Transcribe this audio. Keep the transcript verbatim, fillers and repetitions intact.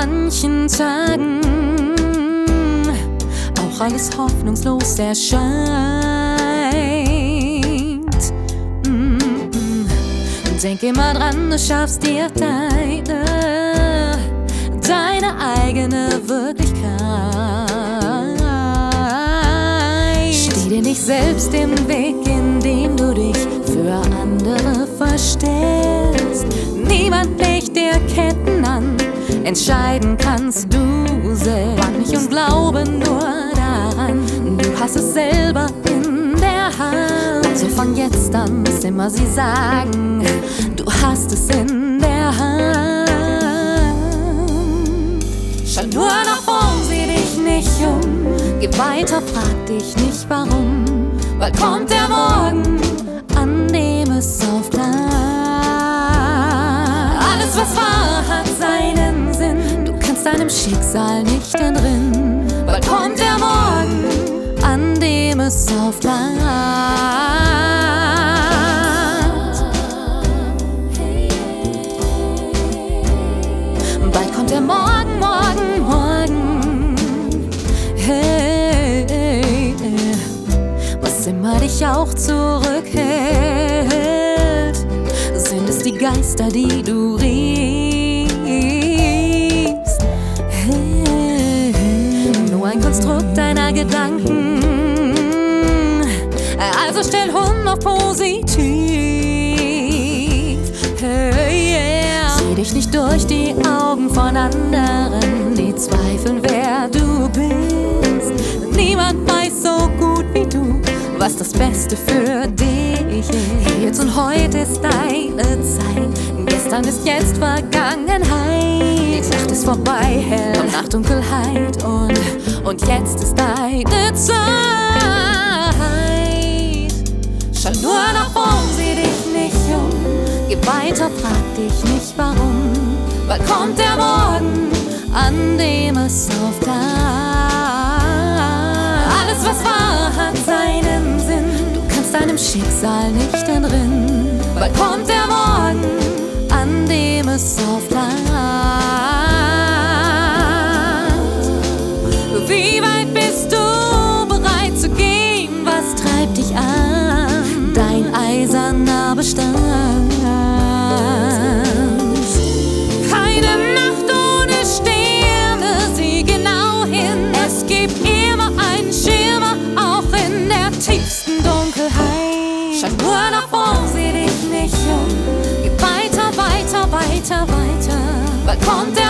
manchen Tagen auch alles hoffnungslos erscheint. Mm-mm. Denk immer dran, du schaffst dir deine, deine eigene Wirklichkeit. Steh dir nicht selbst im Weg, indem du dich für andere verstellst. Niemand legt dir Ketten an, entscheiden kannst du selbst. Wag nicht und glaube nur daran, du hast es selber in der Hand. Also fang jetzt an, bis immer sie sagen, du hast es in der Hand. Schau nur nach vorn, sieh dich nicht um. Geh weiter, frag dich nicht warum. Bald kommt der Morgen, an dem es aufbleibt. Alles, was war, hat seinen Sinn. Du kannst deinem Schicksal nicht entrinnen. Bald kommt der Morgen, an dem es aufbleibt. Bald kommt der Morgen, morgen, morgen. Hey, hey, hey. Was immer dich auch zurückhält, sind es die Geister, die du riefst. Hey, nur ein Konstrukt deiner Gedanken. Also stell hundert positiv. Hey, yeah. Sieh dich nicht durch die Augen von anderen, die zweifeln, wer du bist. Niemand weiß so gut wie du, was das Beste für dich ist. Jetzt und heute ist deine Zeit. Gestern ist jetzt Vergangenheit. Die Nacht ist vorbei, hell und Nachtdunkelheit. Und, und jetzt ist deine Zeit. Schau nur nach vorn, sieh dich nicht um. Geh weiter, frag dich nicht warum. Bald kommt der Morgen, an dem es aufbleibt. Alles, was war, hat seinen Sinn. Du kannst deinem Schicksal nicht entrinnen. Bald kommt der Morgen, an dem es aufbleibt. Wie weit bist du bereit zu gehen? Was treibt dich an? Dein eiserner Bestand. Keine Nacht ohne Sterne, sieh genau hin. Es gibt immer einen Schirmer, auch in der tiefsten Dunkelheit. Schau nur nach vorn, sieh dich nicht um. Geh weiter, weiter, weiter, weiter. Bald kommt der